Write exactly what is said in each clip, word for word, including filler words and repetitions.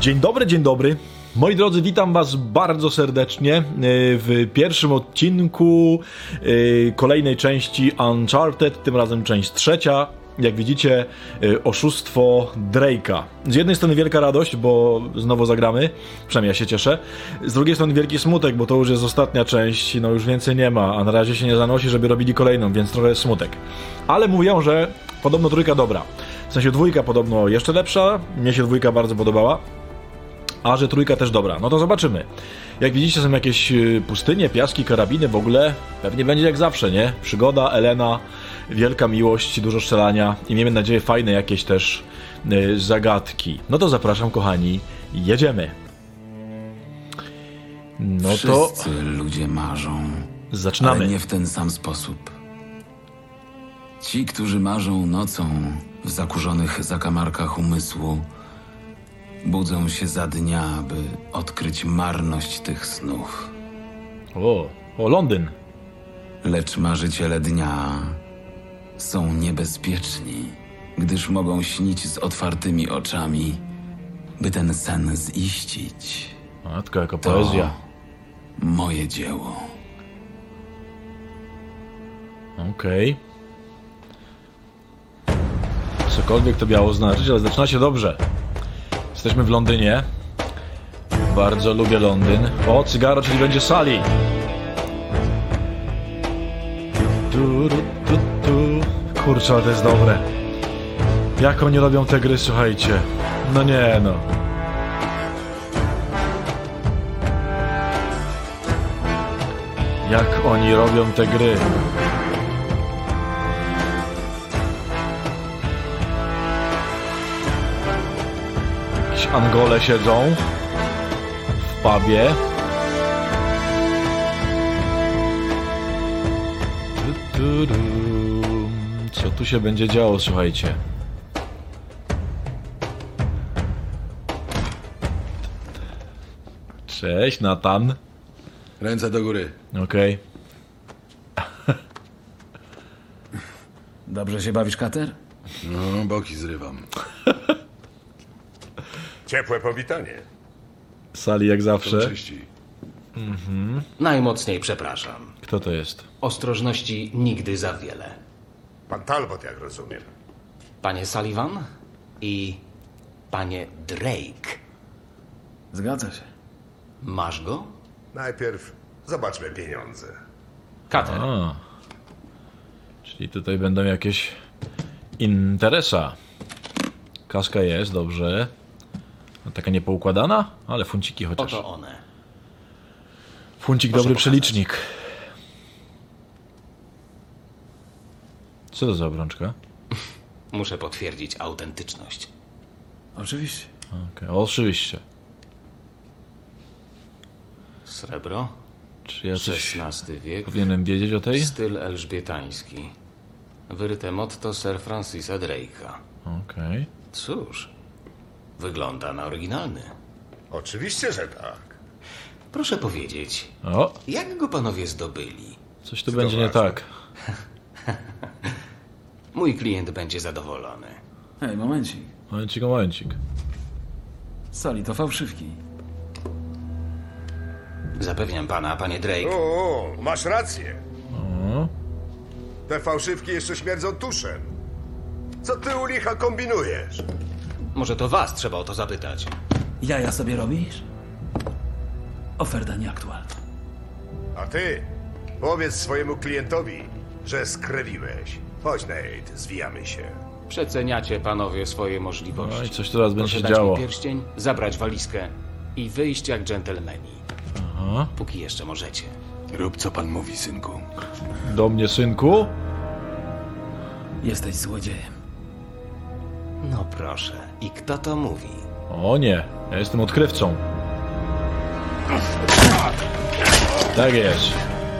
Dzień dobry, dzień dobry. Moi drodzy, witam was bardzo serdecznie w pierwszym odcinku kolejnej części Uncharted, tym razem część trzecia. Jak widzicie, oszustwo Drake'a. Z jednej strony wielka radość, bo znowu zagramy, przynajmniej ja się cieszę. Z drugiej strony wielki smutek, bo to już jest ostatnia część, no już więcej nie ma, a na razie się nie zanosi, żeby robili kolejną, więc trochę jest smutek. Ale mówią, że podobno trójka dobra. W sensie dwójka podobno jeszcze lepsza, mnie się dwójka bardzo podobała, a że trójka też dobra. No to zobaczymy. Jak widzicie, są jakieś pustynie, piaski, karabiny, w ogóle pewnie będzie jak zawsze, nie? Przygoda, Elena, wielka miłość, dużo strzelania i miejmy nadzieję fajne jakieś też y, zagadki. No to zapraszam, kochani, jedziemy. No to... Wszyscy ludzie marzą, zaczynamy. ale nie w ten sam sposób. Ci, którzy marzą nocą w zakurzonych zakamarkach umysłu, budzą się za dnia, by odkryć marność tych snów. O, o Londyn. Lecz marzyciele dnia są niebezpieczni, gdyż mogą śnić z otwartymi oczami, by ten sen ziścić. Matko, jaka To poezja. moje dzieło. Okej. Cokolwiek to miało znaczyć, ale zaczyna się dobrze. Jesteśmy w Londynie. Bardzo lubię Londyn. O, cygaro, czyli będzie Sally. Tu, tu, tu, tu. Kurczę, ale to jest dobre. Jak oni robią te gry, słuchajcie. No nie, no. Jak oni robią te gry. Jakieś Angole siedzą w pubie. Tu, tu, tu. Co tu się będzie działo, słuchajcie? Cześć, Nathan. Ręce do góry. Okej. Dobrze się bawisz, Kater? No, boki zrywam. Ciepłe powitanie. Sally jak To zawsze. czyści. Najmocniej przepraszam. Kto to jest? Ostrożności nigdy za wiele. Pan Talbot, jak rozumiem. Panie Sullivan i panie Drake. Zgadza się. Masz go? Najpierw zobaczmy pieniądze. Kater, A. Czyli tutaj będą jakieś interesa. Kaska jest, dobrze. No, taka niepoukładana, ale funciki chociaż. oto one. Funcik Proszę dobry pokazać. przelicznik. Co to za obrączka? Muszę potwierdzić autentyczność. Oczywiście. Okay. Oczywiście. Srebro, Czy ja coś szesnasty wiek, powinienem wiedzieć o tej? styl elżbietański. Wyryte motto Sir Francisa Drake'a. Okej. Cóż, wygląda na oryginalny. Oczywiście, że tak. Proszę powiedzieć, O, jak go panowie zdobyli? coś tu To będzie nie ważne. tak. Mój klient będzie zadowolony. Hej, momencik. Momencik, momencik. Sali, to fałszywki. Zapewniam pana, panie Drake, O, o, masz rację. O, Te fałszywki jeszcze śmierdzą tuszem. Co ty u licha kombinujesz? może to was trzeba o to zapytać. Jaja sobie robisz? Oferta nieaktualna. A ty powiedz swojemu klientowi, że skrewiłeś. Chodź, Nate, zwijamy się. Przeceniacie panowie swoje no możliwości. i coś teraz będzie Proszę się dać działo. mi pierścień, zabrać walizkę i wyjść jak dżentelmeni. Aha. Póki jeszcze możecie. Rób co pan mówi, synku. Do mnie, synku? Jesteś złodziejem. No proszę. I kto to mówi? O nie, ja jestem odkrywcą. Tak jest.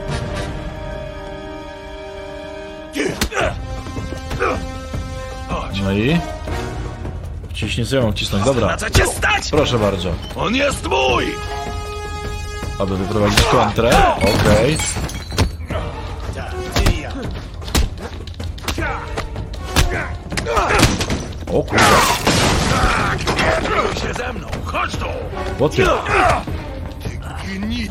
No i? Wciśnij, co ja mam wcisnąć, dobra. Proszę bardzo. On jest mój! Aby wyprowadzić kontrę. Okej. O kurwa. Chodźcie ze mną! Chodź tu! O ty. Gnido!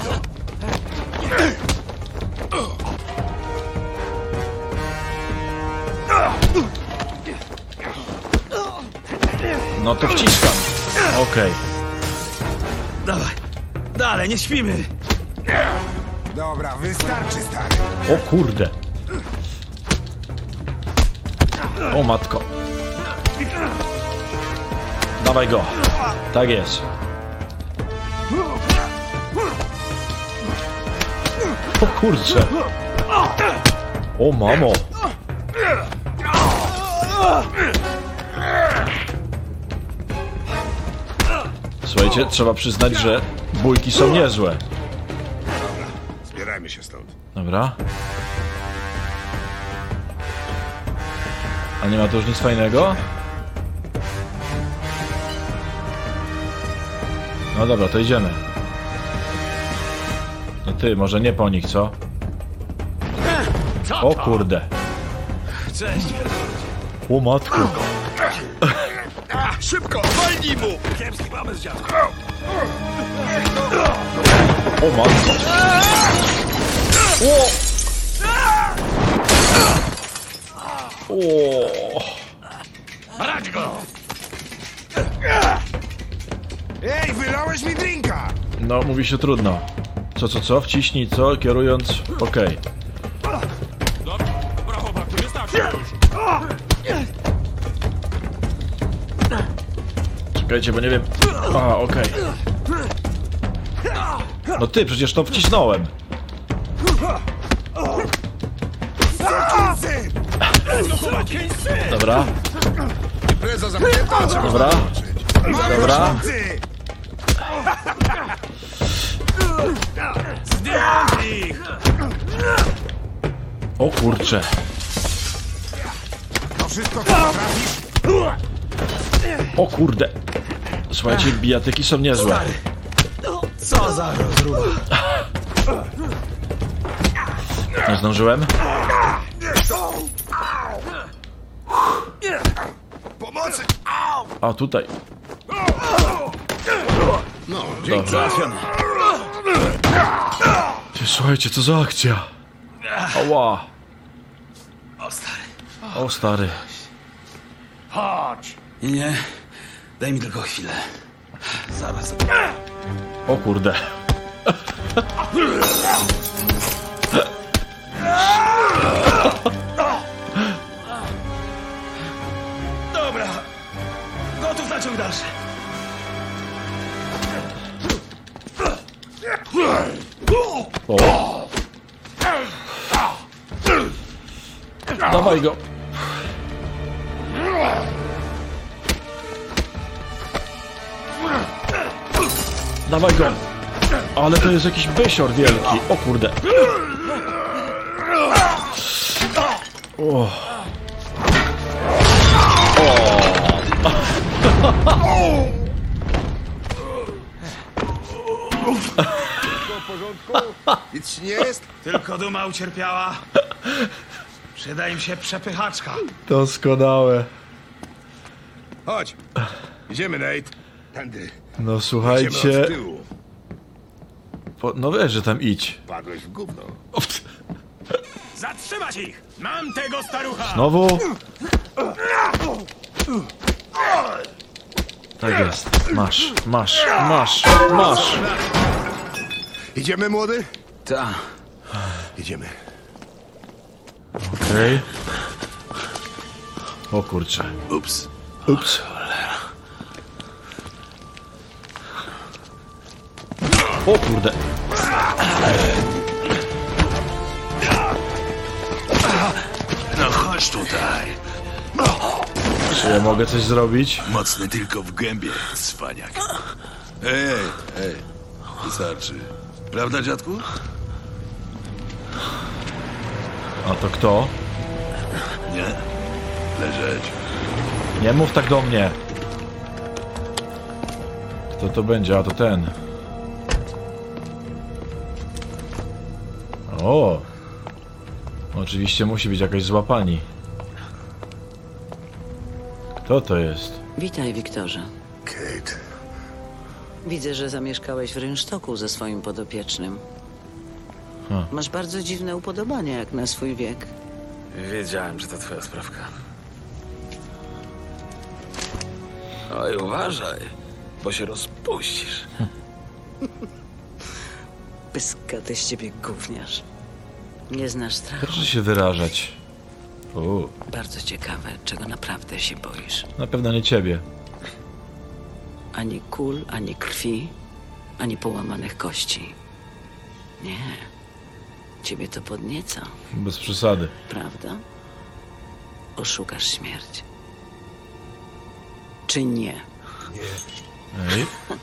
No to wciskam. Okej. Dawaj, dalej, nie śpimy. Dobra, wystarczy, stary. O kurde. O matko. Dawaj go. Tak jest. O kurczę. O mamo. Słuchajcie, trzeba przyznać, że bójki są niezłe. Zbierajmy się stąd. Dobra. A nie ma tu już nic fajnego? No dobra, to idziemy. No ty, może nie po nich, co? O kurde. Cześć. O matku. Szybko, walnij mu! Kiepski pomysł, dziadku. O matko. O! O! Brać go! Ej, wylałeś mi drinka! No, mówi się trudno. Co, co, co? Wciśnij co, kierując... Okej. Czekajcie, bo nie wiem... A, okej. No ty, przecież to wcisnąłem. Dobra, Impreza zamknięta, trzeba dobra, dobra. Ty! O kurcze. To wszystko, co potrafisz? O kurde. Słuchajcie, bijatyki są niezłe. Co za rozruba. Nie zdążyłem? pomocy! A, tutaj. No, dzięki. Ty, słuchajcie, co za akcja. Ała. O, stary. O, stary. Nie, nie. Daj mi tylko chwilę. Zaraz. O kurde. Dobra. Gotów na ciąg dalszy. O. Dawaj go. Dawaj go. Ale to jest jakiś bysior wielki. O kurde. O. Nic ci nie jest? Tylko duma ucierpiała. Przyda im się przepychaczka. Doskonałe. Chodź. Idziemy, Nate. Tędy. No Idziemy słuchajcie. od tyłu. Po, no wiesz, że tam idź. Padłeś w gówno. Zatrzymać ich! Mam tego starucha! Znowu. Tak jest. Masz, masz, masz, masz. Idziemy, młody? Ta. Idziemy. Okej. O kurczę. Ups. Ups. O kurde. No chodź tutaj. Czy ja mogę coś zrobić? Mocny tylko w gębie, cwaniak. Ej, ej. Wystarczy. Prawda, dziadku? A to kto? Nie? Leżeć. Nie mów tak do mnie. Kto to będzie? A to ten. O! Oczywiście musi być jakaś zła pani. Kto to jest? Witaj, Wiktorze. Kate, Widzę, że zamieszkałeś w rynsztoku ze swoim podopiecznym. Ha. Masz bardzo dziwne upodobania jak na swój wiek. Wiedziałem, że to twoja sprawka. Oj, uważaj, bo się rozpuścisz. Pyskaty z ciebie gówniarz. Nie znasz strachu. Proszę się wyrażać. U, Bardzo ciekawe, czego naprawdę się boisz. na pewno nie ciebie. Ani kul, ani krwi, ani połamanych kości. Nie. Ciebie to podnieca, Bez przesady. prawda? Oszukasz śmierć. Czy nie? Ej.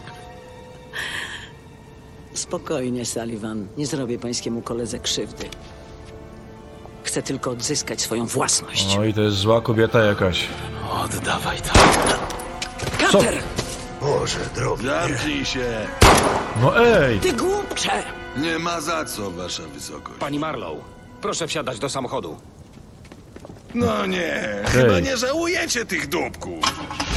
Spokojnie, Sullivan. Nie zrobię pańskiemu koledze krzywdy. Chcę tylko odzyskać swoją własność. Oj, to jest zła kobieta jakaś. Oddawaj to. Co? Kater! Boże drogi. Zamknij się! No ej! Ty głupcze! Nie ma za co, wasza wysokość. Pani Marlow, proszę wsiadać do samochodu. No nie, Hej. chyba nie żałujecie tych dupków.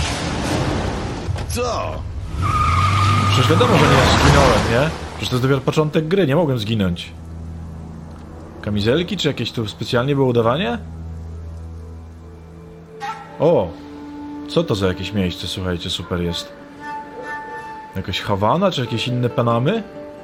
Co? Przecież wiadomo, że nie zginąłem, nie? Przecież to jest dopiero początek gry, nie mogłem zginąć. Kamizelki, czy jakieś tu specjalnie było udawanie? O! Co to za jakieś miejsce, słuchajcie, super jest. Jakaś Hawana, czy jakieś inne Panamy?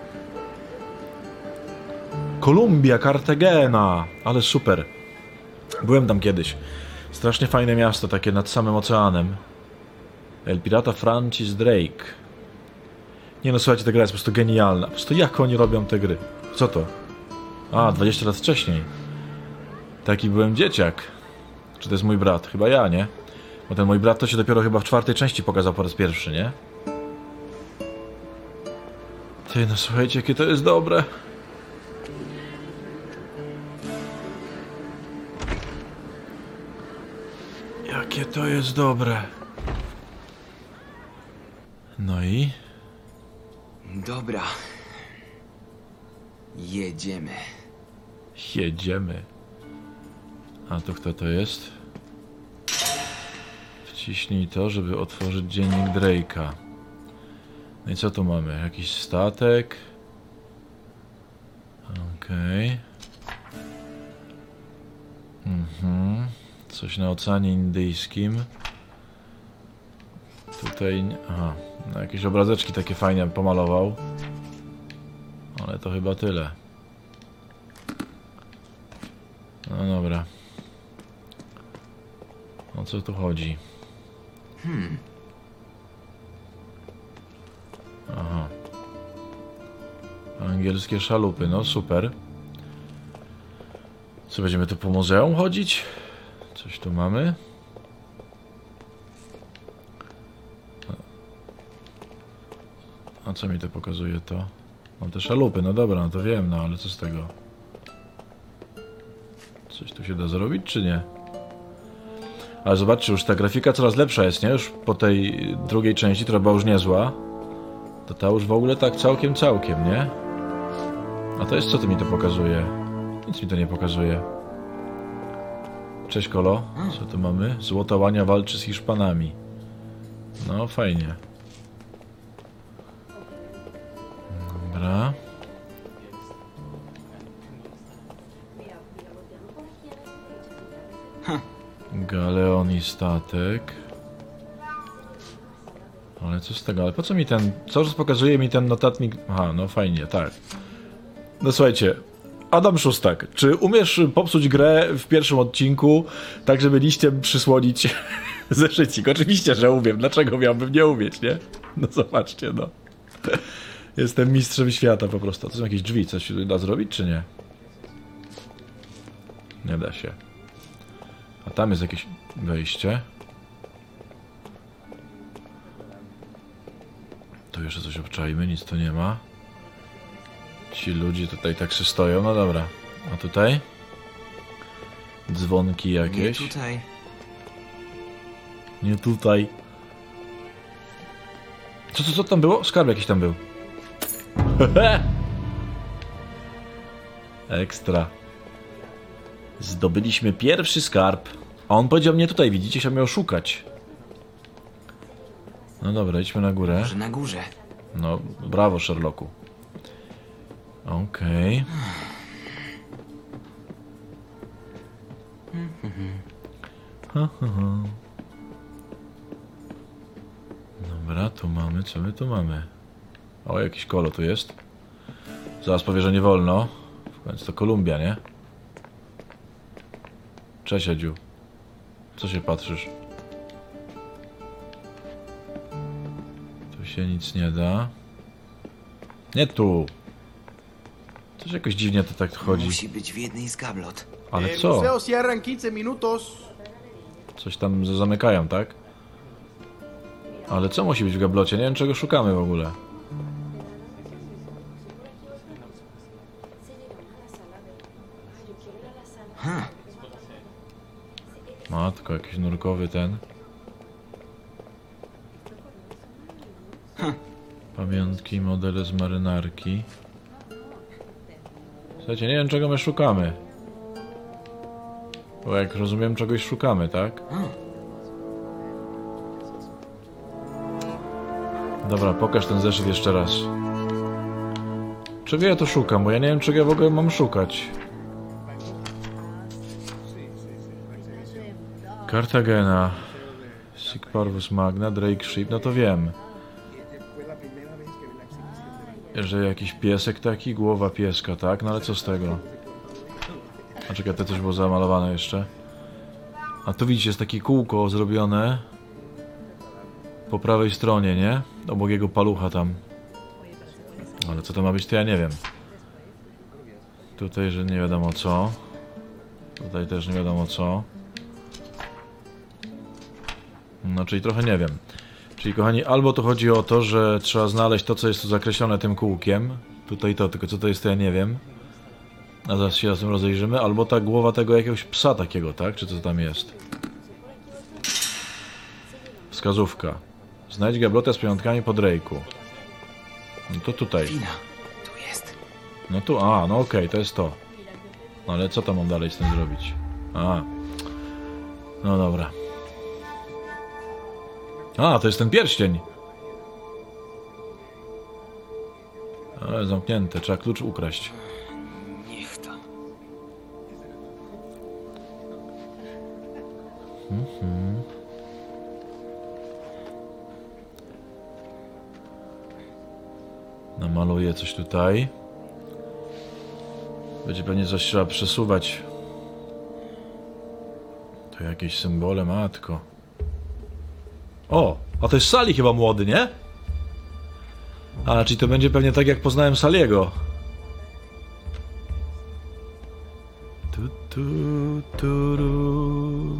Kolumbia, Cartagena, ale super. Byłem tam kiedyś. Strasznie fajne miasto, takie nad samym oceanem. El Pirata Francis Drake. Nie no, słuchajcie, ta gra jest po prostu genialna. Po prostu jak oni robią te gry? Co to? A, dwadzieścia lat wcześniej. Taki byłem dzieciak. Czy to jest mój brat? Chyba ja, nie? Bo ten mój brat to się dopiero chyba w czwartej części pokazał po raz pierwszy, nie? Ty, no słuchajcie, jakie to jest dobre. Jakie to jest dobre. No i... Dobra. Jedziemy. Jedziemy. A to kto to jest? Wciśnij to, żeby otworzyć dziennik Drake'a. No i co tu mamy? Jakiś statek? Okej. Okay. Mhm. Coś na Oceanie Indyjskim. Tutaj... Aha. No, jakieś obrazeczki takie fajnie pomalował. Ale to chyba tyle. No dobra. O co tu chodzi? Hmm. Aha. Angielskie szalupy, no super. Co, będziemy tu po muzeum chodzić? Coś tu mamy? A co mi to pokazuje to? Mam te szalupy, no dobra, no to wiem, no ale co z tego? Coś tu się da zrobić, czy nie? Ale zobaczcie, już ta grafika coraz lepsza jest, nie? Już po tej drugiej części, która była już niezła, to ta już w ogóle tak całkiem, całkiem, nie? A to jest, co to mi to pokazuje? Nic mi to nie pokazuje. Cześć, Kolo. Co tu mamy? Złota łania walczy z Hiszpanami. No, fajnie. Dobra. Galeon i statek. Ale co z tego? Ale po co mi ten... Co już pokazuje mi ten notatnik? Aha, no fajnie, tak. No słuchajcie. Adam Szustak, czy umiesz popsuć grę w pierwszym odcinku, tak żeby liściem przysłonić zeszycik? Oczywiście, że umiem. Dlaczego miałbym nie umieć, nie? No zobaczcie, no. Jestem mistrzem świata po prostu. To są jakieś drzwi, coś się da zrobić, czy nie? Nie da się. A tam jest jakieś wejście. Tu jeszcze coś obczajmy, nic tu nie ma. Ci ludzie tutaj tak się stoją, no dobra. A tutaj? Dzwonki jakieś. Nie tutaj. Nie tutaj. Co, co, co tam było? Skarb jakiś tam był. Ekstra. Zdobyliśmy pierwszy skarb. A on powiedział mnie tutaj, widzicie, chciał mnie oszukać. No dobra, idźmy na górę. Może na górze. No, brawo, Sherlocku. Okej. Okay. Dobra, tu mamy, co my tu mamy? O, jakiś kolo tu jest. Zaraz powie, że nie wolno. W końcu to Kolumbia, nie? Cześć, Edziu. Co się patrzysz? Tu się nic nie da. Nie tu! Coś jakoś dziwnie to tak chodzi. Musi być w jednej z gablot. Ale co? museo cierra en quince minutos. Coś tam z- zamykają, tak? Ale co musi być w gablocie? Nie wiem, czego szukamy w ogóle. Matko, jakiś nurkowy ten. Pamiątki, modele z marynarki. Słuchajcie, nie wiem, czego my szukamy. Bo jak rozumiem, czegoś szukamy, tak? Dobra, pokaż ten zeszyt jeszcze raz. Czego ja to szukam? Bo ja nie wiem, czego ja w ogóle mam szukać. Cartagena. Sic Parvus Magna, Drake Ship, no to wiem. Że jakiś piesek taki, głowa pieska, tak? No ale co z tego? A czekaj, to też było zamalowane jeszcze. A tu widzicie, jest takie kółko zrobione po prawej stronie, nie? Obok jego palucha tam. Ale co to ma być, to ja nie wiem. Tutaj, że nie wiadomo co. Tutaj też nie wiadomo co. No, czyli trochę nie wiem. Czyli, kochani, albo to chodzi o to, że trzeba znaleźć to, co jest tu zakreślone tym kółkiem. Tutaj to, tylko co to jest, to ja nie wiem. A zaraz się z tym rozejrzymy. Albo ta głowa tego jakiegoś psa takiego, tak? Czy co tam jest? Wskazówka. Znajdź gablotę z pamiątkami po Drake'u. No to tutaj. Wina. Tu jest. No tu, a, no okej, okay, to jest to. No ale co tam mam dalej z tym zrobić? A. No dobra. A, to jest ten pierścień. Ale zamknięte, trzeba klucz ukraść. Niech to. Mhm. Namaluję coś tutaj. Będzie pewnie coś trzeba przesuwać. To jakieś symbole, matko. O, a to jest Sally chyba młody, nie? A, czyli to będzie pewnie tak, jak poznałem Saliego. Tu, tu, tu, ru.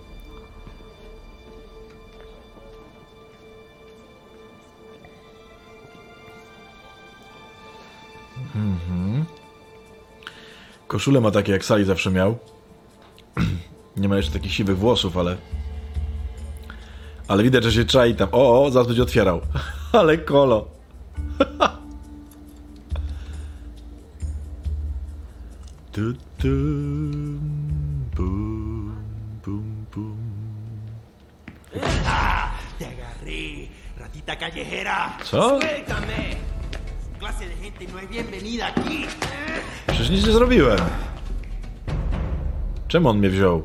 Mhm. Koszulę ma takie, jak Sally zawsze miał. Nie ma jeszcze takich siwych włosów, ale... Ale widać, że się czai tam. O, o, zaraz będzie otwierał. Ale kolo. Tu, tu, bum, bum, bum. Te agarré, ratita callejera. Co? Suéltame. Clase de gente no es bienvenida aquí. Przecież nic nie zrobiłem. Czemu on mnie wziął?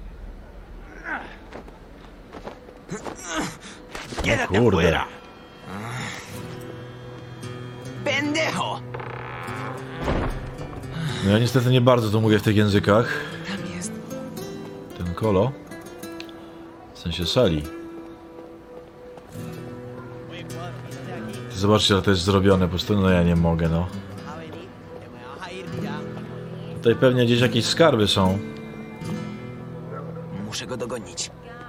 Quédate kurde. afuera. Pendejo! No ja niestety nie bardzo to mówię w tych językach. Tam jest. Ten kolo. W sensie Sally. Zobaczcie, jak to jest zrobione, po prostu no ja nie mogę, no. Tutaj pewnie gdzieś jakieś skarby są. Muszę go dogonić.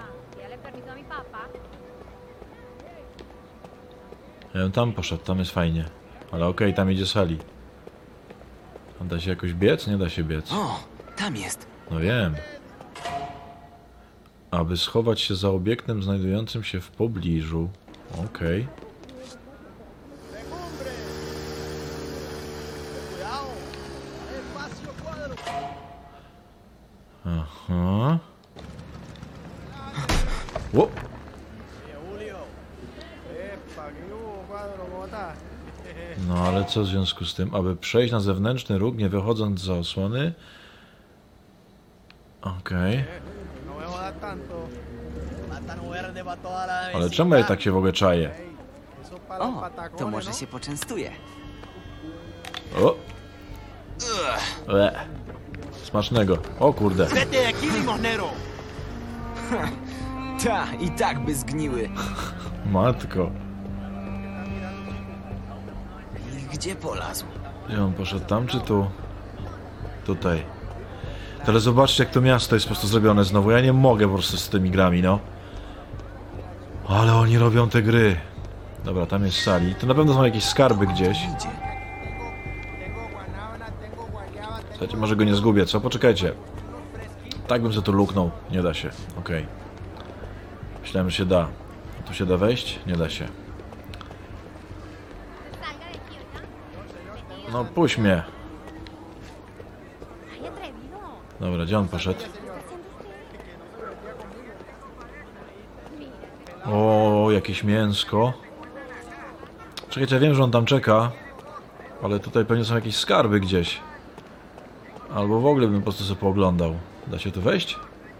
Ja bym tam poszedł, tam jest fajnie. Ale okej, okay, tam idzie Sally. Tam da się jakoś biec? Nie da się biec. O, tam jest. No wiem. Aby schować się za obiektem znajdującym się w pobliżu. Okej. Okay. Aha. O! No ale co w związku z tym? Aby przejść na zewnętrzny róg, nie wychodząc za osłony? Okej. Ale czemu ja tak się w ogóle czaję? O, to może się poczęstuje. O! Le. Smacznego. O kurde. Vete de aquí, limosnero. Ta, i tak by zgniły. Matko. I gdzie polazł? Gdzie on poszedł? Tam czy tu? Tutaj. Ale zobaczcie, jak to miasto jest po prostu zrobione znowu. Ja nie mogę po prostu z tymi grami, no. Ale oni robią te gry. Dobra, tam jest sali. To na pewno są jakieś skarby gdzieś. Idzie. Słuchajcie, może go nie zgubię, co? Poczekajcie. Tak bym sobie tu luknął. Nie da się. Okej. Okay. Myślałem, że się da. Tu się da wejść? Nie da się. No puść mnie. Dobra, gdzie on poszedł? O, jakieś mięsko. Czekajcie, ja wiem, że on tam czeka. Ale tutaj pewnie są jakieś skarby gdzieś. Albo w ogóle bym po prostu sobie pooglądał. Da się tu wejść?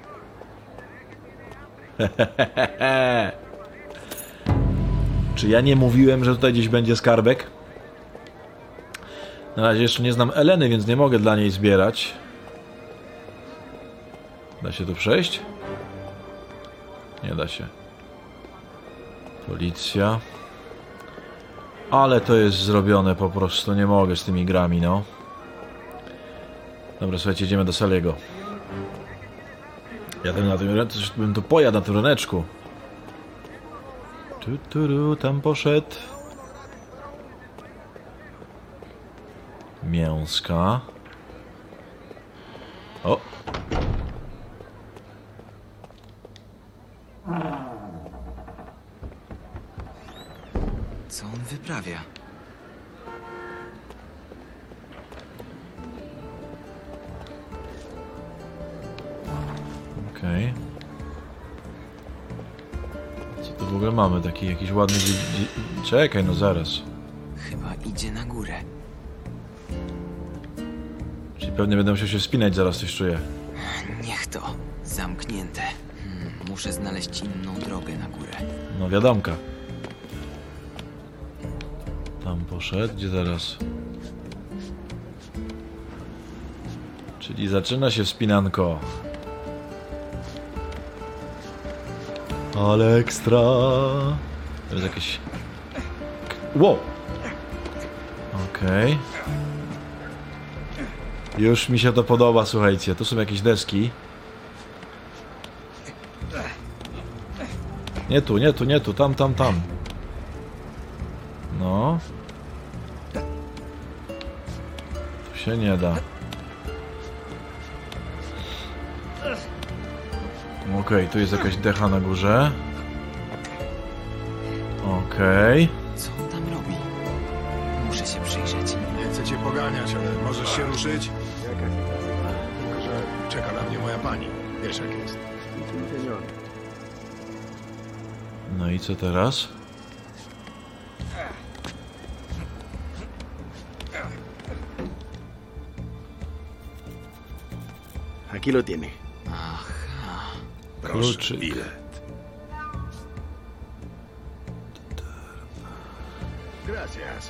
Czy ja nie mówiłem, że tutaj gdzieś będzie skarbek? Na razie jeszcze nie znam Eleny, więc nie mogę dla niej zbierać. Da się tu przejść? Nie da się. Policja. Ale to jest zrobione po prostu. Nie mogę z tymi grami, no. Dobra, słuchajcie, idziemy do Saliego. Ja bym na tym, bym tu pojadł na tym ryneczku. Tu, tu, tu, tam poszedł. Mięska. O! Co on wyprawia? Okej. Okay. Co tu w ogóle mamy? Taki jakiś ładny... Czekaj, no zaraz. Chyba idzie na górę. Czyli pewnie będę musiał się wspinać, zaraz coś czuję. Niech to. Zamknięte. Hmm, muszę znaleźć inną drogę na górę. No wiadomka. Tam poszedł, gdzie teraz? Czyli zaczyna się wspinanko. Ale ekstra. To jest jakieś... Wow! Okej. Okay. Już mi się to podoba, słuchajcie. Tu są jakieś deski. Nie tu, nie tu, nie tu. Tam, tam, tam. No. Tu się nie da. Okej, okay, tu jest jakaś decha na górze. Okej. Okay. Co on tam robi? Muszę się przyjrzeć. Nie chcę cię poganiać, ale możesz się ruszyć? Tylko, że czeka na mnie moja pani. Wiesz jak jest. No i co teraz? Aquí lo tiene. Aha. Proszę, Kluczyk. bilet. Gracias.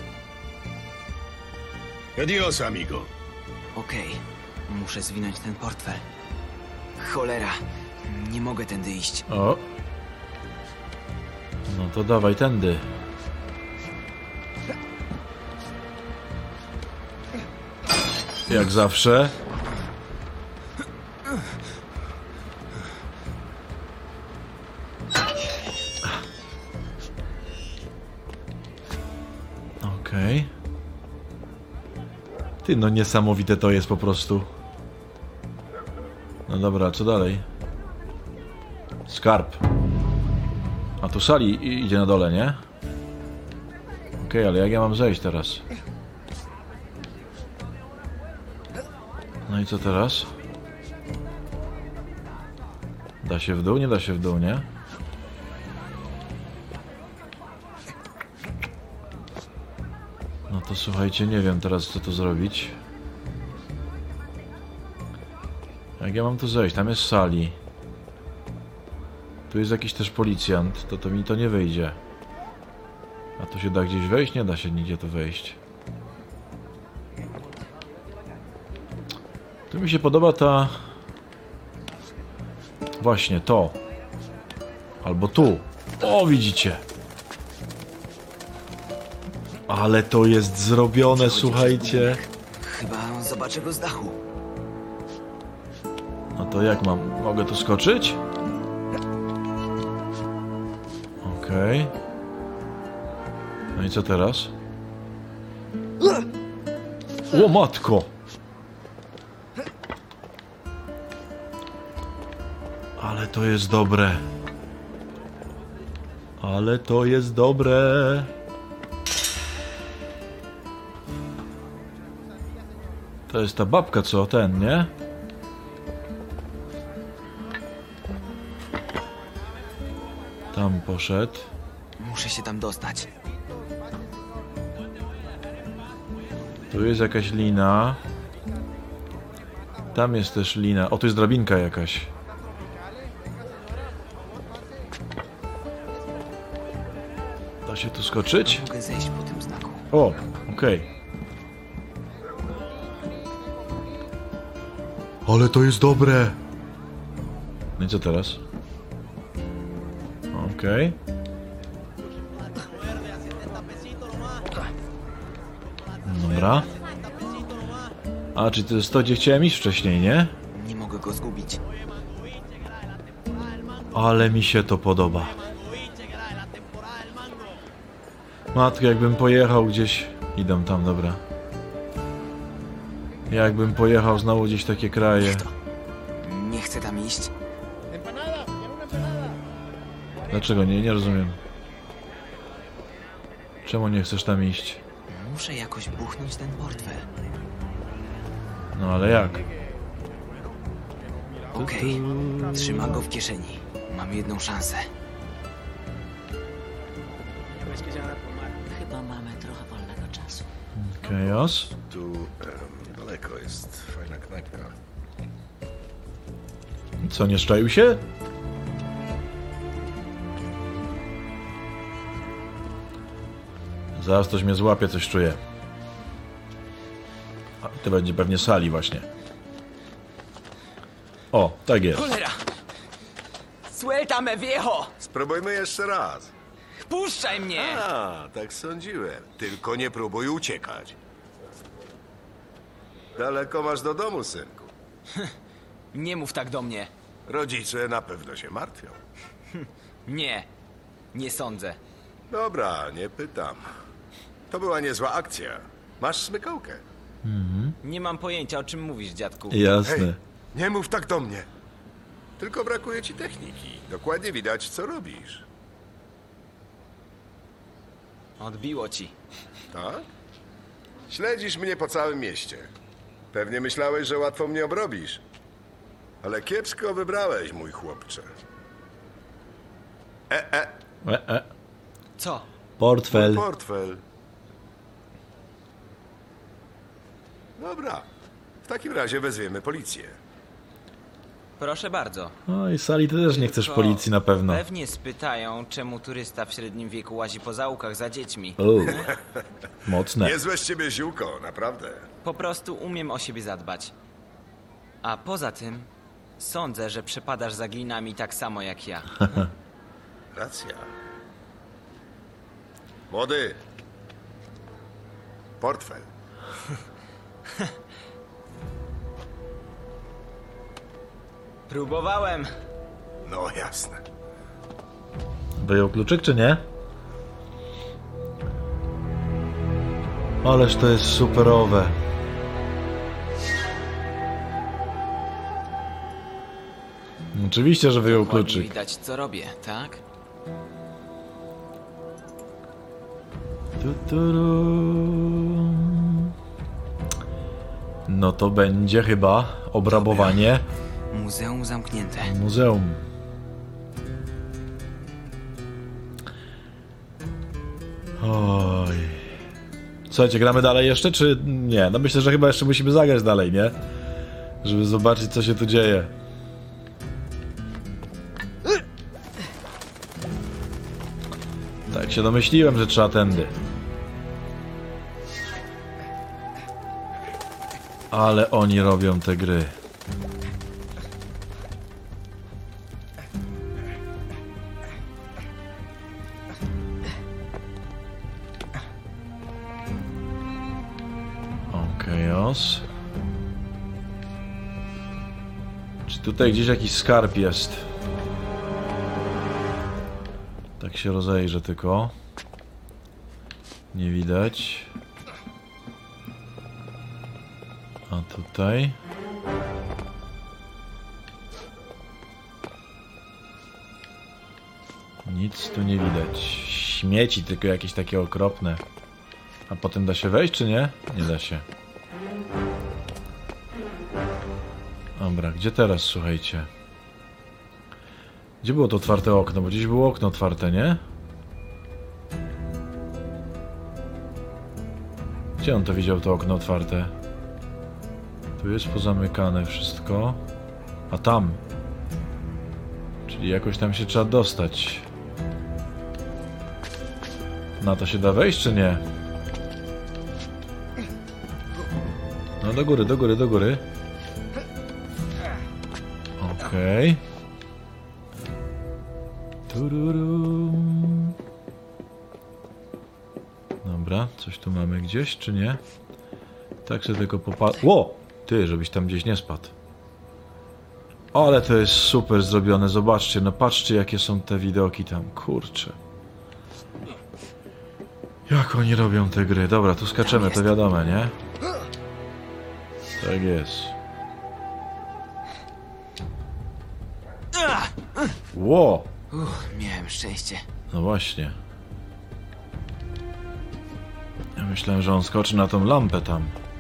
Adios, amigo. Okej. Muszę zwinąć ten portfel. Cholera. Nie mogę tędy iść. O. No to dawaj tędy. Jak zawsze. Okej. Okay. Ty, no niesamowite to jest po prostu. No dobra, co dalej? Skarb. A tu Sali idzie na dole, nie? Okej, okay, ale jak ja mam zejść teraz? No i co teraz? Da się w dół? Nie da się w dół, nie? to słuchajcie, nie wiem teraz co tu zrobić. Jak ja mam tu zejść? Tam jest Sali. Tu jest jakiś też policjant, to to mi to nie wyjdzie. A tu się da gdzieś wejść? Nie da się nigdzie tu wejść. Tu mi się podoba ta... Właśnie to. Albo tu. O, widzicie. Ale to jest zrobione, słuchajcie. Chyba zobaczę go z dachu. No to jak mam? Mogę tu skoczyć? Okej. Okay. No i co teraz? O matko! Ale to jest dobre. Ale to jest dobre. To jest ta babka, co ten, nie? Tam poszedł. Muszę się tam dostać. Tu jest jakaś lina. Tam jest też lina. O, tu jest drabinka jakaś. Da się tu skoczyć? Mogę zejść po tym znaku. O, okej. Okay. Ale to jest dobre. No i co teraz? Okej. Okay. Dobra. A, czy to jest to, gdzie chciałem iść wcześniej, nie? Nie mogę go zgubić. Ale mi się to podoba. Matko, jakbym pojechał gdzieś... Idę tam, dobra. Jakbym pojechał znowu gdzieś w takie kraje. Niech to. Nie chcę tam iść. Dlaczego nie? Nie rozumiem. Czemu nie chcesz tam iść? Muszę jakoś buchnąć ten portfel. No ale jak? Okej, okay. Trzymam go w kieszeni. Mam jedną szansę. Chyba mamy trochę wolnego czasu. Chaos. Tu em, daleko jest fajna knajpka. Co, nie szczaił się? Zaraz ktoś mnie złapie, coś czuję. A to będzie pewnie Sali właśnie. O, tak jest. Cholera! Suéltame, viejo! Spróbujmy jeszcze raz. Puszczaj mnie! A, tak sądziłem. Tylko nie próbuj uciekać. Daleko masz do domu, synku. Nie mów tak do mnie. Rodzice na pewno się martwią. Nie, nie sądzę. Dobra, nie pytam. To była niezła akcja. Masz smykałkę. Nie mam pojęcia, o czym mówisz, dziadku. Jasne. Hej, nie mów tak do mnie. Tylko brakuje ci techniki. Dokładnie widać, co robisz. Odbiło ci. Tak? Śledzisz mnie po całym mieście. Pewnie myślałeś, że łatwo mnie obrobisz. Ale kiepsko wybrałeś, mój chłopcze. E, e. E, e. Co? Portfel. Portfel. Dobra. W takim razie wezwiemy policję. Proszę bardzo. No i Sali, ty też nie chcesz Tylko policji na pewno. Pewnie spytają, czemu turysta w średnim wieku łazi po zaułkach za dziećmi. Uuu, mocne. Niezłe z ciebie ziółko, naprawdę. Po prostu umiem o siebie zadbać. A poza tym, sądzę, że przepadasz za glinami tak samo jak ja. Racja. Młody. Portfel. Próbowałem. No jasne. Wyjął kluczyk, czy nie? Ależ to jest superowe. Oczywiście, że wyjął Dokładnie kluczyk. widać, co robię, tak? Tu, tu, ru. No to będzie chyba obrabowanie Muzeum zamknięte. muzeum. Oj. Słuchajcie, gramy dalej jeszcze, czy nie? No myślę, że chyba jeszcze musimy zagrać dalej, nie? Żeby zobaczyć, co się tu dzieje. Tak się domyśliłem, że trzeba tędy. Ale oni robią te gry. Okejos. Czy tutaj gdzieś jakiś skarb jest? Tak się rozejrzę tylko. Nie widać. A tutaj? Nic tu nie widać. Śmieci tylko jakieś takie okropne. A potem da się wejść, czy nie? Nie da się. Dobra, gdzie teraz, słuchajcie? Gdzie było to otwarte okno? Bo gdzieś było okno otwarte, nie? Gdzie on to widział, to okno otwarte? Tu jest pozamykane wszystko. A tam. Czyli jakoś tam się trzeba dostać. Na to się da wejść, czy nie? No do góry, do góry, do góry. Okej. Okay. Tururum. Dobra, coś tu mamy gdzieś, czy nie? Tak sobie tylko popatrz... Ło! Ty, żebyś tam gdzieś nie spadł. Ale to jest super zrobione, zobaczcie, no patrzcie jakie są te widoki tam, kurczę. Jak oni robią te gry? Dobra, tu skaczemy, to wiadomo, nie? Tak jest. Ło! Uff, miałem szczęście. No właśnie. Ja myślałem, że on skoczy na tą lampę tam.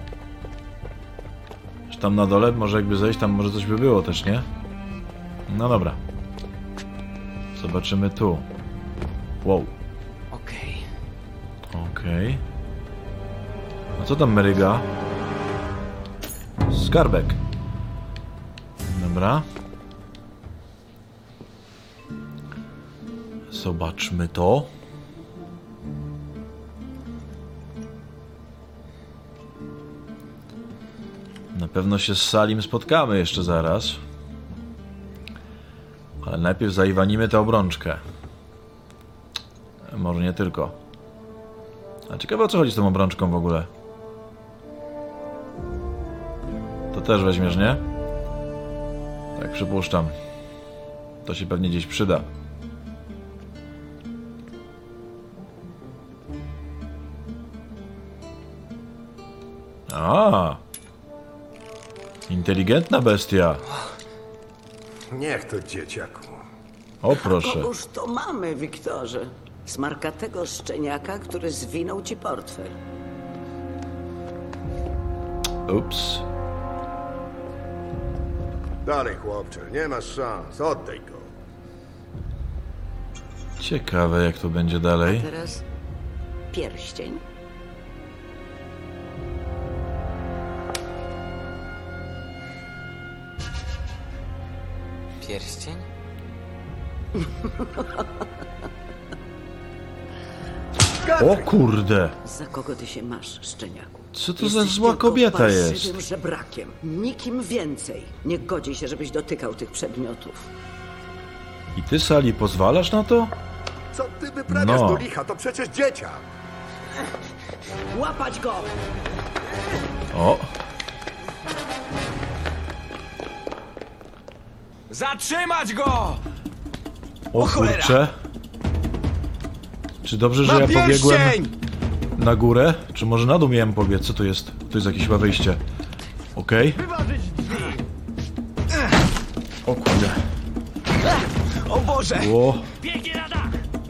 Czy tam na dole, może jakby zejść, tam może coś by było też, nie? No dobra. Zobaczymy tu. Wow. Okej. Okej. Okay. A co tam Maryga? Skarbek. Dobra. Zobaczmy to. Na pewno się z Salim spotkamy jeszcze zaraz. Ale najpierw zaiwanimy tę obrączkę. Może nie tylko. A ciekawe, o co chodzi z tą obrączką w ogóle. To też weźmiesz, nie? Tak przypuszczam. To się pewnie gdzieś przyda. A, inteligentna bestia. Niech to dzieciaku. O proszę. Kogoż to mamy, Wiktorze? Smarkatego szczeniaka, który zwinął ci portfel. Ups. Dalej, chłopcze, nie masz szans. Oddaj go. Ciekawe, jak to będzie dalej. A teraz pierścień. Pierścień? O kurde. Za kogo ty się masz, szczeniaku? Co to za Jesteś zła tylko kobieta jest? parszywym żebrakiem. Nikim więcej. Nie godzi się, żebyś dotykał tych przedmiotów. I ty, Sali, pozwalasz na to? Co ty wyprawiasz No. do licha? To przecież dzieciak. Łapać go! O. Zatrzymać go! O kurcze. Czy dobrze, że Mam ja pobiegłem pierścień! na górę? Czy może na dół miałem pobiec? Co to jest? To jest jakieś chyba wyjście. Okej. O kurde. O Boże! O. Biegnie na dach!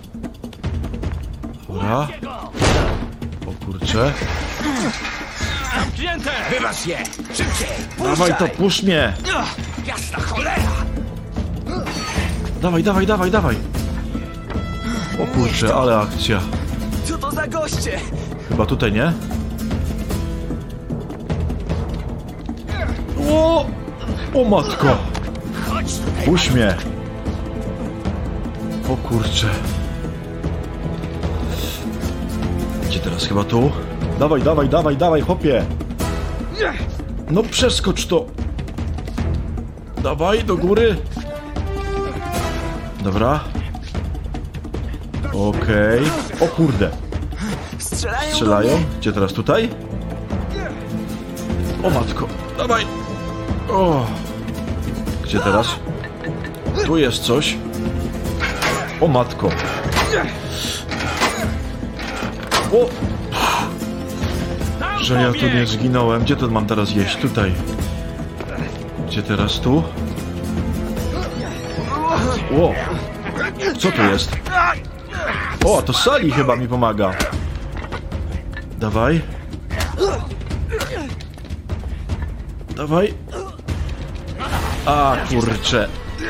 Dobra. O kurcze. Zamknięte! Wyważ je! Szybciej! Dawaj to, puść mnie! Jasna cholera! Dawaj, dawaj, dawaj, dawaj! O kurcze, ale akcja. Co to za goście? Chyba tutaj, nie? O, o matko. Puść mnie. O kurczę. Gdzie teraz? Chyba tu? Dawaj, dawaj, dawaj, dawaj, hopie. No przeskocz to. Dawaj, do góry. Dobra. Okej. Okay. O kurde. Strzelają! Strzelają? Gdzie teraz? Tutaj? O matko. Dawaj. O. Gdzie teraz? Tu jest coś. O matko. O. Że ja tu nie zginąłem. Gdzie to mam teraz jeść? Tutaj. Gdzie teraz? Tu? O. Co tu jest? O, to Sali chyba mi pomaga. Dawaj. Dawaj. A, kurczę.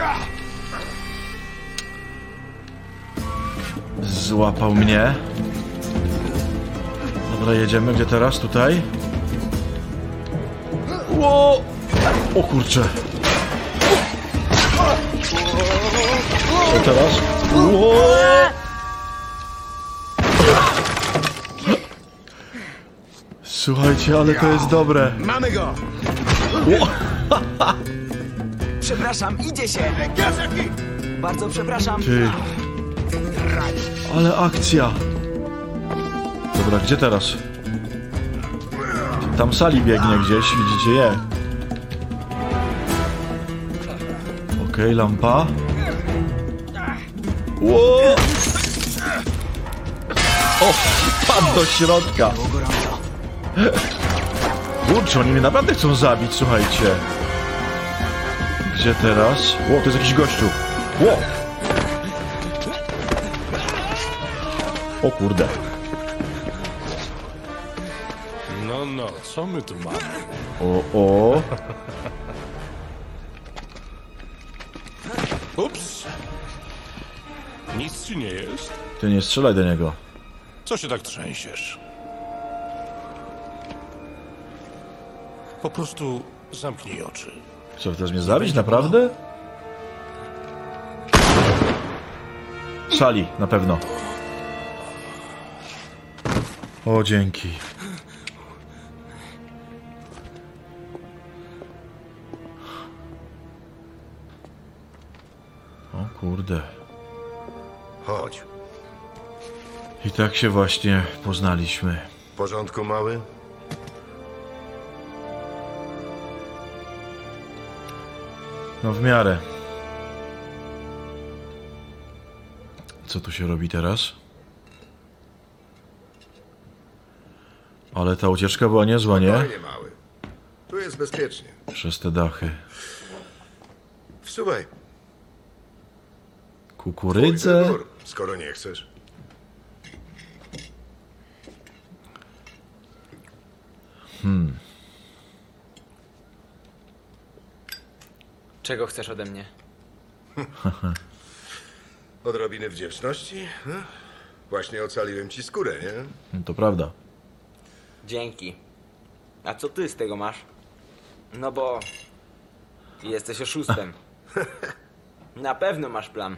Złapał mnie. Dobra, jedziemy. Gdzie teraz? Tutaj? Ło! O kurczę. Co teraz? Ło! Słuchajcie, ale to jest dobre. Mamy go! Ło! Przepraszam, idzie się! Bardzo przepraszam. Ty. Ale akcja. Dobra, gdzie teraz? Tam Sali biegnie gdzieś, widzicie je. Okej, okay, lampa. Ło! O, padł do środka. Kurczę, oni mnie naprawdę chcą zabić, słuchajcie. Gdzie teraz? Ło, to jest jakiś gościu. Ło! O kurde. No, no, co my tu mamy? O, o. Ups. Nic ci nie jest? Ty nie strzelaj do niego. Co się tak trzęsiesz? Po prostu zamknij oczy. Co, chcesz mnie zabić? Naprawdę? Sali, na pewno. O, dzięki. O kurde. Chodź. I tak się właśnie poznaliśmy. W porządku, mały? No w miarę. Co tu się robi teraz? Ale ta ucieczka była niezła, nie? Spokojnie, mały. Tu jest bezpiecznie. Przez te dachy. Wsuwaj. Kukurydzę. Wybór, skoro nie chcesz. Hmm. Czego chcesz ode mnie? Odrobiny wdzięczności? No? Właśnie ocaliłem ci skórę, nie? No to prawda. Dzięki. A co ty z tego masz? No bo... jesteś oszustem. Na pewno masz plan.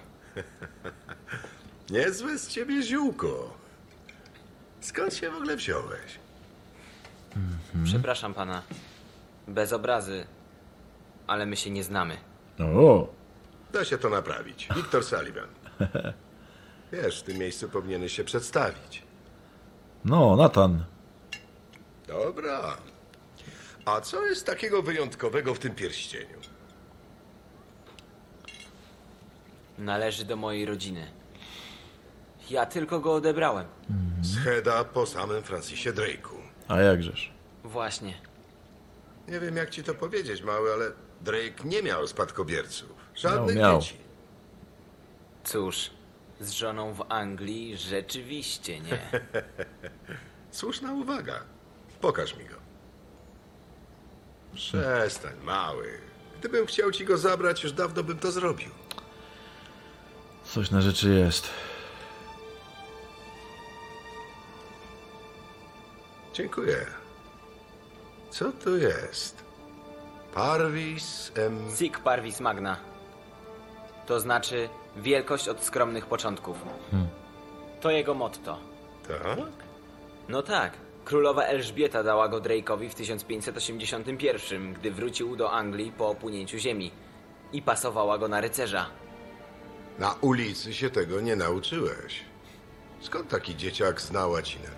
Niezłe z ciebie ziółko. Skąd się w ogóle wziąłeś? Przepraszam pana. Bez obrazy. Ale my się nie znamy. O. Da się to naprawić. Victor Sullivan. Wiesz, w tym miejscu powinieneś się przedstawić. No, Nathan. Dobra. A co jest takiego wyjątkowego w tym pierścieniu? Należy do mojej rodziny. Ja tylko go odebrałem. Z Heda po samym Francisie Drake'u. A jakżeż? Właśnie. Nie wiem, jak ci to powiedzieć, mały, ale Drake nie miał spadkobierców. Żadnych No, miał. dzieci. Cóż, z żoną w Anglii rzeczywiście nie. Słuszna uwaga. Pokaż mi go. Przestań, mały. Gdybym chciał ci go zabrać, już dawno bym to zrobił. Coś na rzeczy jest. Dziękuję. Co tu jest? Parvis em... Sic parvis magna. To znaczy wielkość od skromnych początków. Hmm. To jego motto. Tak? No tak. Królowa Elżbieta dała go Drake'owi w tysiąc pięćset osiemdziesiątym pierwszym, gdy wrócił do Anglii po opłynięciu ziemi. I pasowała go na rycerza. Na ulicy się tego nie nauczyłeś. Skąd taki dzieciak zna łacinę?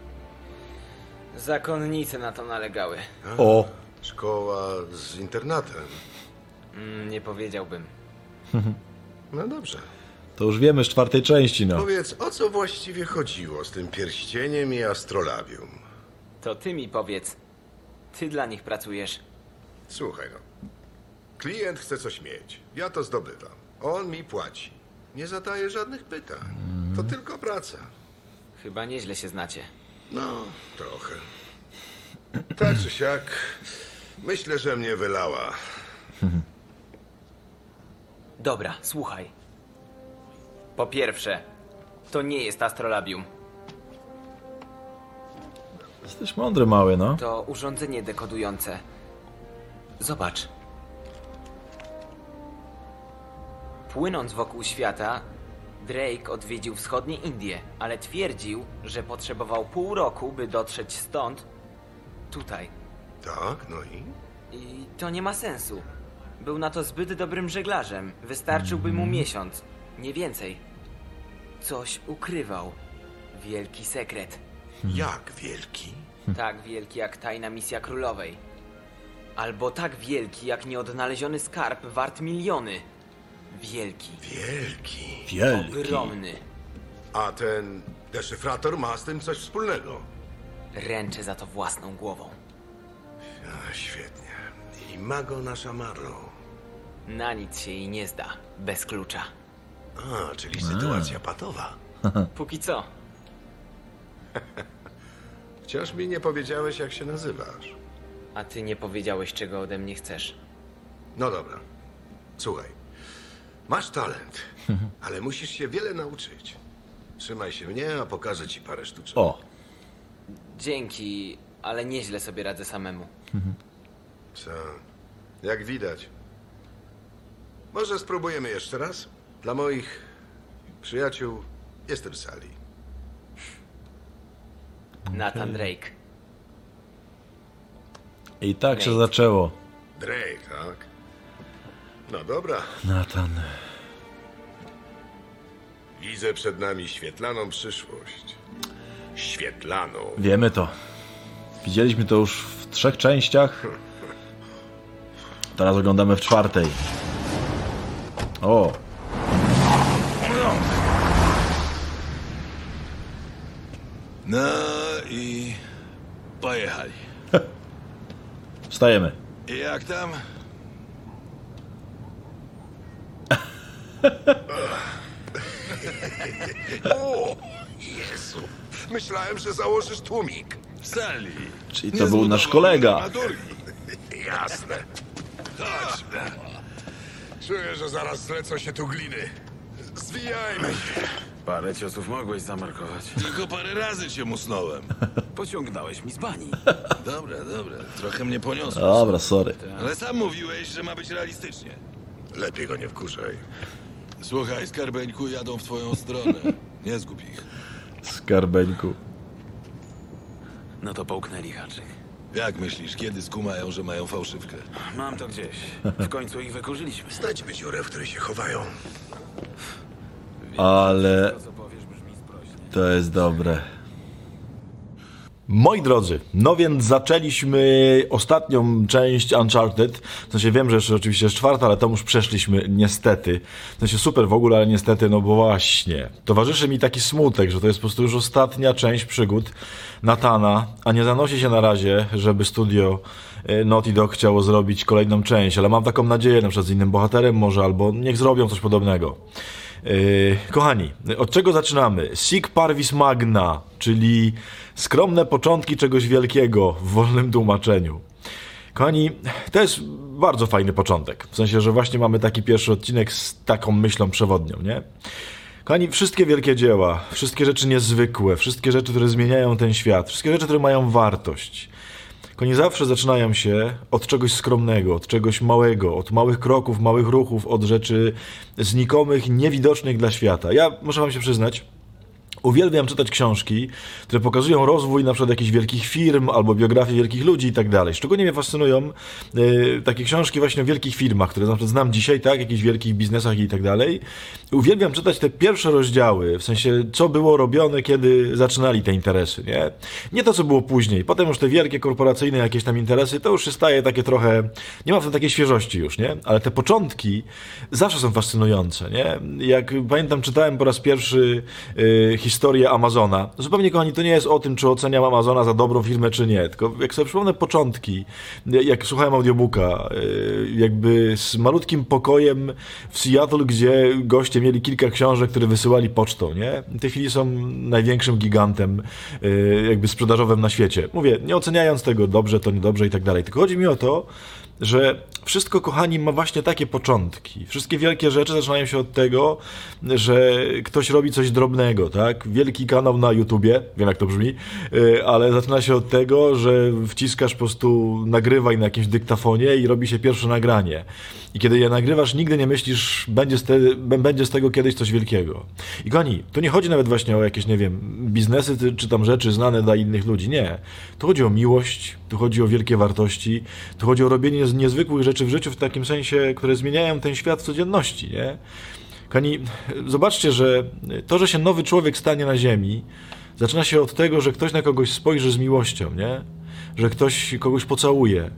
Zakonnice na to nalegały. O! Szkoła z internatem. Mm, nie powiedziałbym. No dobrze. To już wiemy z czwartej części, no. Powiedz, o co właściwie chodziło z tym pierścieniem i astrolabium? To ty mi powiedz. Ty dla nich pracujesz. Słuchaj no. Klient chce coś mieć. Ja to zdobywam. On mi płaci. Nie zadaje żadnych pytań. To tylko praca. Chyba nieźle się znacie. No, trochę. Tak czy siak, myślę, że mnie wylała. Dobra, słuchaj. Po pierwsze, to nie jest astrolabium. Jesteś mądry, mały, no. To urządzenie dekodujące. Zobacz. Płynąc wokół świata, Drake odwiedził wschodnie Indie, ale twierdził, że potrzebował pół roku, by dotrzeć stąd, tutaj. Tak, no i? I to nie ma sensu. Był na to zbyt dobrym żeglarzem. Wystarczyłby mu miesiąc. Nie więcej. Coś ukrywał. Wielki sekret. Jak wielki? Tak wielki jak tajna misja królowej. Albo tak wielki jak nieodnaleziony skarb wart miliony. Wielki. Wielki. Wielki. Ogromny. A ten deszyfrator ma z tym coś wspólnego. Ręczę za to własną głową. A, świetnie. I ma go nasza Marlow. Na nic się jej nie zda. Bez klucza. A, czyli sytuacja patowa. Póki co. Wciąż mi nie powiedziałeś, jak się nazywasz. A ty nie powiedziałeś, czego ode mnie chcesz. No dobra. Słuchaj. Masz talent, ale musisz się wiele nauczyć. Trzymaj się mnie, a pokażę ci parę sztuczek. O! Dzięki, ale nieźle sobie radzę samemu. Co? Jak widać. Może spróbujemy jeszcze raz? Dla moich przyjaciół jestem Sally. Nathan Drake. I tak się Nate. zaczęło. Drake, tak? No dobra. Nathan. Widzę przed nami świetlaną przyszłość. Świetlaną. Wiemy to. Widzieliśmy to już w trzech częściach. Teraz oglądamy w czwartej. O! No i pojechali. Wstajemy. I jak tam? O! Jezu! Myślałem, że założysz tłumik. Sali. Czyli to był nasz kolega. Jasne. Chodź. Czuję, że zaraz zlecą się tu gliny. Zwijajmy się. Parę ciosów mogłeś zamarkować. Tylko parę razy cię musnąłem. Pociągnąłeś mi z bani. Dobra, dobra. Trochę mnie poniosło. Dobra, sorry. Ale sam mówiłeś, że ma być realistycznie. Lepiej go nie wkurzaj. Słuchaj, skarbeńku, jadą w twoją stronę. Nie zgub ich. Skarbeńku. No to połknęli haczyk. Jak myślisz, kiedy skumają, że mają fałszywkę? Mam to gdzieś. W końcu ich wykurzyliśmy. Znajdźmy dziurę, w której się chowają. Ale To, co powiesz, brzmi sprośnie. to jest dobre. Moi drodzy, no więc zaczęliśmy ostatnią część Uncharted. W sensie wiem, że jeszcze oczywiście jest czwarta, ale to już przeszliśmy niestety. W sensie super w ogóle, ale niestety, no bo właśnie. Towarzyszy mi taki smutek, że to jest po prostu już ostatnia część przygód Nathana, a nie zanosi się na razie, żeby studio Naughty Dog chciało zrobić kolejną część, ale mam taką nadzieję, na przykład z innym bohaterem może, albo niech zrobią coś podobnego. Yy, kochani, od czego zaczynamy? Sic parvis magna, czyli skromne początki czegoś wielkiego w wolnym tłumaczeniu. Kochani, to jest bardzo fajny początek. W sensie, że właśnie mamy taki pierwszy odcinek z taką myślą przewodnią, nie? Kochani, wszystkie wielkie dzieła, wszystkie rzeczy niezwykłe, wszystkie rzeczy, które zmieniają ten świat, wszystkie rzeczy, które mają wartość, Oni zawsze zaczynają się od czegoś skromnego, od czegoś małego, od małych kroków, małych ruchów, od rzeczy znikomych, niewidocznych dla świata. Ja muszę wam się przyznać, uwielbiam czytać książki, które pokazują rozwój na przykład jakichś wielkich firm albo biografii wielkich ludzi i tak dalej. Szczególnie mnie fascynują y, takie książki właśnie o wielkich firmach, które na przykład znam dzisiaj, tak, jakichś wielkich biznesach i tak dalej. Uwielbiam czytać te pierwsze rozdziały, w sensie co było robione, kiedy zaczynali te interesy, nie? Nie to, co było później. Potem już te wielkie korporacyjne jakieś tam interesy, to już się staje takie trochę, nie ma w tym takiej świeżości już, nie? Ale te początki zawsze są fascynujące, nie? Jak pamiętam, czytałem po raz pierwszy y, historię Amazona. Zupełnie, kochani, to nie jest o tym, czy oceniam Amazona za dobrą firmę, czy nie. Tylko jak sobie przypomnę początki, jak słuchałem audiobooka, jakby z malutkim pokojem w Seattle, gdzie goście mieli kilka książek, które wysyłali pocztą, nie? W tej chwili są największym gigantem jakby sprzedażowym na świecie. Mówię, nie oceniając tego dobrze, to niedobrze i tak dalej. Tylko chodzi mi o to, że wszystko, kochani, ma właśnie takie początki. Wszystkie wielkie rzeczy zaczynają się od tego, że ktoś robi coś drobnego, tak? Wielki kanał na YouTubie, wiem jak to brzmi, ale zaczyna się od tego, że wciskasz po prostu nagrywaj na jakimś dyktafonie i robi się pierwsze nagranie. I kiedy je nagrywasz, nigdy nie myślisz, będzie z, te, będzie z tego kiedyś coś wielkiego. I kochani, tu nie chodzi nawet właśnie o jakieś, nie wiem, biznesy czy tam rzeczy znane dla innych ludzi. Nie. Tu chodzi o miłość, tu chodzi o wielkie wartości, tu chodzi o robienie niezwykłych rzeczy w życiu w takim sensie, które zmieniają ten świat w codzienności, nie? Kochani, zobaczcie, że to, że się nowy człowiek stanie na ziemi, zaczyna się od tego, że ktoś na kogoś spojrzy z miłością, nie? Że ktoś kogoś pocałuje,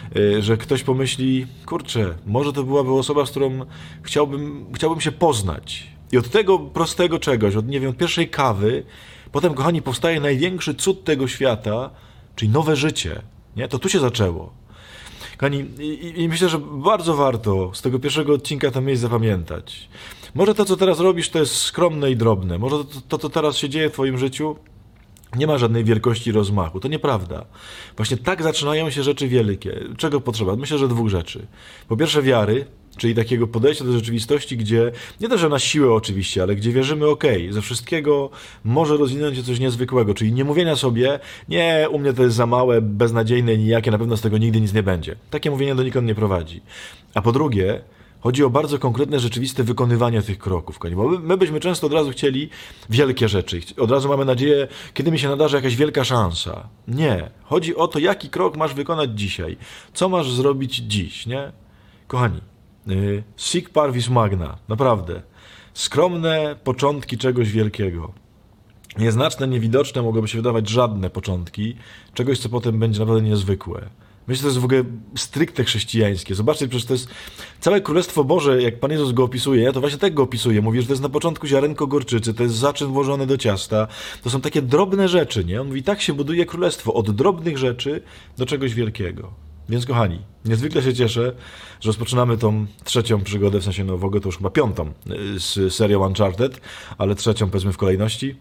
że ktoś pomyśli, kurczę, może to byłaby osoba, z którą chciałbym, chciałbym się poznać. I od tego prostego czegoś, od, nie wiem, od pierwszej kawy, potem, kochani, powstaje największy cud tego świata, czyli nowe życie, nie? To tu się zaczęło. Kochani, i, i myślę, że bardzo warto z tego pierwszego odcinka to miejsce zapamiętać. Może to, co teraz robisz, to jest skromne i drobne. Może to, to co teraz się dzieje w twoim życiu, nie ma żadnej wielkości i rozmachu. To nieprawda. Właśnie tak zaczynają się rzeczy wielkie. Czego potrzeba? Myślę, że dwóch rzeczy. Po pierwsze wiary, czyli takiego podejścia do rzeczywistości, gdzie, nie to, że na siłę oczywiście, ale gdzie wierzymy, okej, okay, ze wszystkiego może rozwinąć się coś niezwykłego, czyli nie mówienia sobie, nie, u mnie to jest za małe, beznadziejne, nijakie, na pewno z tego nigdy nic nie będzie. Takie mówienie donikąd nie prowadzi. A po drugie, chodzi o bardzo konkretne, rzeczywiste wykonywanie tych kroków. Bo my, my byśmy często od razu chcieli wielkie rzeczy. Od razu mamy nadzieję, kiedy mi się nadarzy jakaś wielka szansa. Nie. Chodzi o to, jaki krok masz wykonać dzisiaj. Co masz zrobić dziś, nie? Kochani, yy, sic parvis magna. Naprawdę. Skromne początki czegoś wielkiego. Nieznaczne, niewidoczne mogłyby się wydawać żadne początki czegoś, co potem będzie naprawdę niezwykłe. Myślę, że to jest w ogóle stricte chrześcijańskie. Zobaczcie, przecież to jest całe Królestwo Boże, jak Pan Jezus go opisuje, ja to właśnie tak go opisuje. Mówi, że to jest na początku ziarenko gorczycy, to jest zaczyn włożony do ciasta. To są takie drobne rzeczy, nie? On mówi, tak się buduje królestwo, od drobnych rzeczy do czegoś wielkiego. Więc kochani, niezwykle się cieszę, że rozpoczynamy tą trzecią przygodę, w sensie no w ogóle to już chyba piątą z serią Uncharted, ale trzecią powiedzmy w kolejności.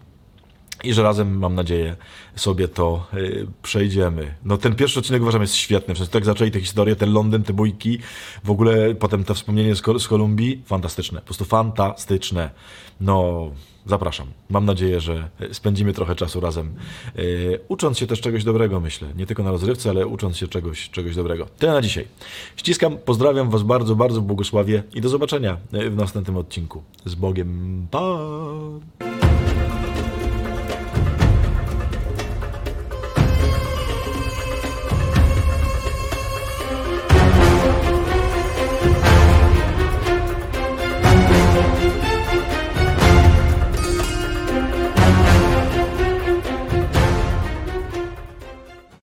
I że razem, mam nadzieję, sobie to y, przejdziemy. No ten pierwszy odcinek uważam jest świetny. W sensie tak zaczęli tę historię, ten Londyn, te bójki, w ogóle potem to wspomnienie z, Kol- z Kolumbii, fantastyczne, po prostu fantastyczne. No, zapraszam. Mam nadzieję, że spędzimy trochę czasu razem, y, ucząc się też czegoś dobrego, myślę. Nie tylko na rozrywce, ale ucząc się czegoś, czegoś dobrego. Tyle na dzisiaj. Ściskam, pozdrawiam was bardzo, bardzo błogosławię i do zobaczenia w następnym odcinku. Z Bogiem. Pa!